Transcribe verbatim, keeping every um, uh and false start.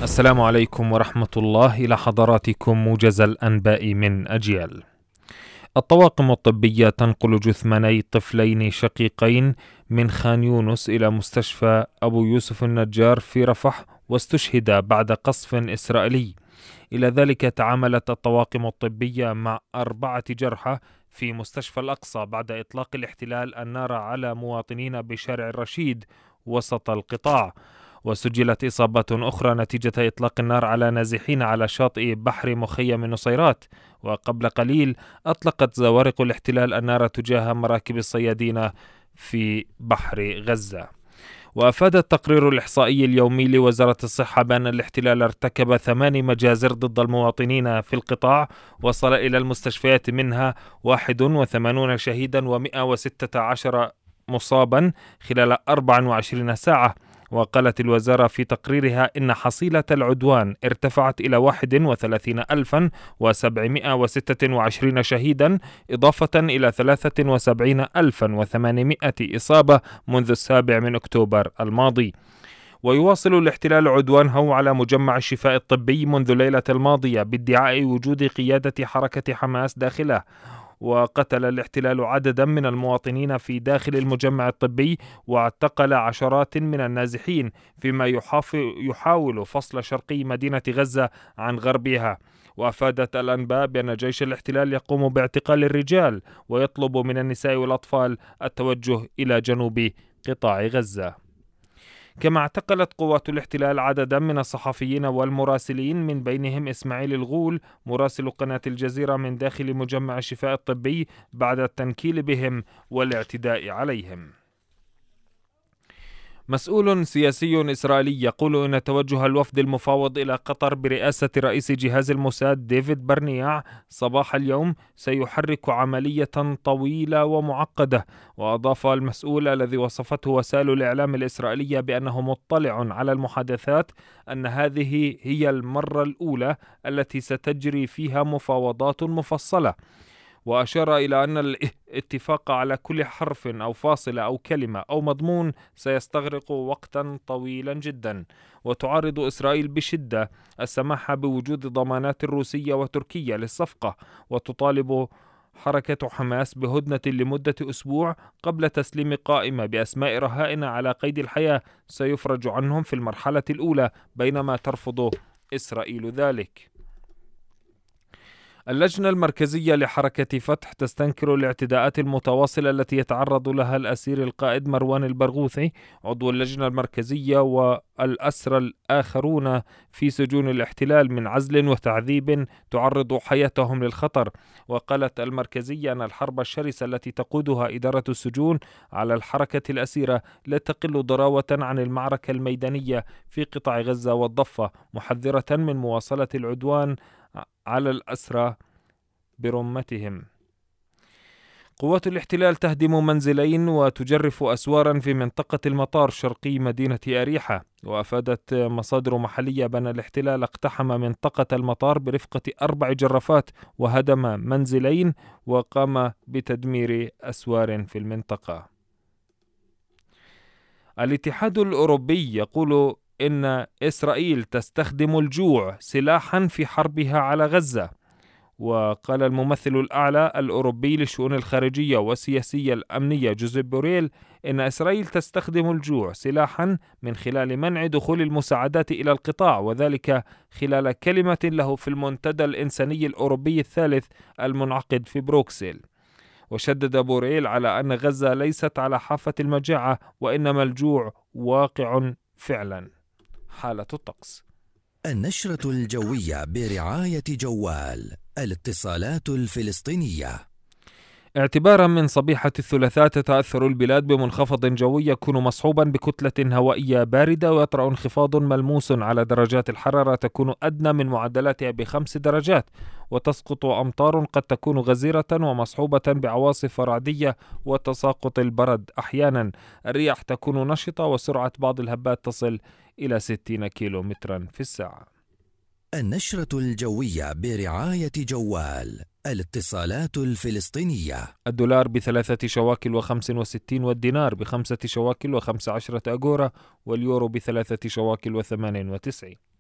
السلام عليكم ورحمة الله. إلى حضراتكم موجز الأنباء من أجيال. الطواقم الطبية تنقل جثماني طفلين شقيقين من خان يونس إلى مستشفى أبو يوسف النجار في رفح، واستشهد بعد قصف إسرائيلي. إلى ذلك تعاملت الطواقم الطبية مع أربعة جرحى في مستشفى الأقصى بعد إطلاق الاحتلال النار على مواطنين بشارع الرشيد وسط القطاع. وسجلت إصابات أخرى نتيجة إطلاق النار على نازحين على شاطئ بحر مخيم النصيرات. وقبل قليل أطلقت زوارق الاحتلال النار تجاه مراكب الصيادين في بحر غزة. وأفاد التقرير الإحصائي اليومي لوزارة الصحة بأن الاحتلال ارتكب ثمان مجازر ضد المواطنين في القطاع، وصل إلى المستشفيات منها واحد وثمانين شهيدا ومئة وستة عشر مصابا خلال أربع وعشرين ساعة. وقالت الوزارة في تقريرها إن حصيلة العدوان ارتفعت إلى واحد وثلاثين ألفا وسبعمئة وستة وعشرين شهيدا، إضافة إلى ثلاثة وسبعين ألفا وثمانمئة إصابة منذ السابع من أكتوبر الماضي. ويواصل الاحتلال عدوانه على مجمع الشفاء الطبي منذ ليلة الماضية بادعاء وجود قيادة حركة حماس داخله. وقتل الاحتلال عددا من المواطنين في داخل المجمع الطبي، واعتقل عشرات من النازحين، فيما يحاول فصل شرقي مدينة غزة عن غربها. وأفادت الأنباء بأن جيش الاحتلال يقوم باعتقال الرجال ويطلب من النساء والأطفال التوجه إلى جنوب قطاع غزة. كما اعتقلت قوات الاحتلال عددا من الصحفيين والمراسلين، من بينهم إسماعيل الغول مراسل قناة الجزيرة من داخل مجمع الشفاء الطبي بعد التنكيل بهم والاعتداء عليهم. مسؤول سياسي إسرائيلي يقول إن توجه الوفد المفاوض إلى قطر برئاسة رئيس جهاز الموساد ديفيد برنيع صباح اليوم سيحرك عملية طويلة ومعقدة. وأضاف المسؤول الذي وصفته وسائل الإعلام الإسرائيلية بأنه مطلع على المحادثات أن هذه هي المرة الأولى التي ستجري فيها مفاوضات مفصلة. وأشار إلى أن الاتفاق على كل حرف أو فاصلة أو كلمة أو مضمون سيستغرق وقتا طويلا جدا. وتعارض إسرائيل بشدة السماح بوجود ضمانات روسية وتركية للصفقة، وتطالب حركة حماس بهدنة لمدة أسبوع قبل تسليم قائمة بأسماء رهائن على قيد الحياة سيفرج عنهم في المرحلة الأولى، بينما ترفض إسرائيل ذلك. اللجنة المركزية لحركة فتح تستنكر الاعتداءات المتواصلة التي يتعرض لها الأسير القائد مروان البرغوثي عضو اللجنة المركزية والأسرى الآخرون في سجون الاحتلال من عزل وتعذيب تعرض حياتهم للخطر. وقالت المركزية أن الحرب الشرسة التي تقودها إدارة السجون على الحركة الأسيرة لا تقل ضراوة عن المعركة الميدانية في قطاع غزة والضفة، محذرة من مواصلة العدوان على الأسرى برمتهم. قوات الاحتلال تهدم منزلين وتجرف أسوارا في منطقة المطار شرقي مدينة أريحة. وأفادت مصادر محلية بأن الاحتلال اقتحم منطقة المطار برفقة أربع جرافات وهدم منزلين وقام بتدمير أسوار في المنطقة. الاتحاد الأوروبي يقول إن إسرائيل تستخدم الجوع سلاحا في حربها على غزة. وقال الممثل الأعلى الأوروبي للشؤون الخارجية والسياسية الأمنية جوزيب بوريل إن إسرائيل تستخدم الجوع سلاحا من خلال منع دخول المساعدات إلى القطاع، وذلك خلال كلمة له في المنتدى الإنساني الأوروبي الثالث المنعقد في بروكسل. وشدد بوريل على أن غزة ليست على حافة المجاعة، وإنما الجوع واقع فعلا. حالة الطقس. النشرة الجوية برعاية جوال الاتصالات الفلسطينية. اعتبارا من صبيحة الثلاثاء تتأثر البلاد بمنخفض جوي يكون مصحوبا بكتلة هوائية باردة، ويطرأ انخفاض ملموس على درجات الحرارة تكون أدنى من معدلاتها بخمس درجات، وتسقط أمطار قد تكون غزيرة ومصحوبة بعواصف رعدية وتساقط البرد أحيانا. الرياح تكون نشطة وسرعة بعض الهبات تصل إلى ستين كيلو مترا في الساعة. النشرة الجوية برعاية جوال الاتصالات الفلسطينية. الدولار بثلاثة شواكل وخمس وستين، والدينار بخمسة شواكل وخمس عشرة أجورة، واليورو بثلاثة شواكل وثمان وتسعين.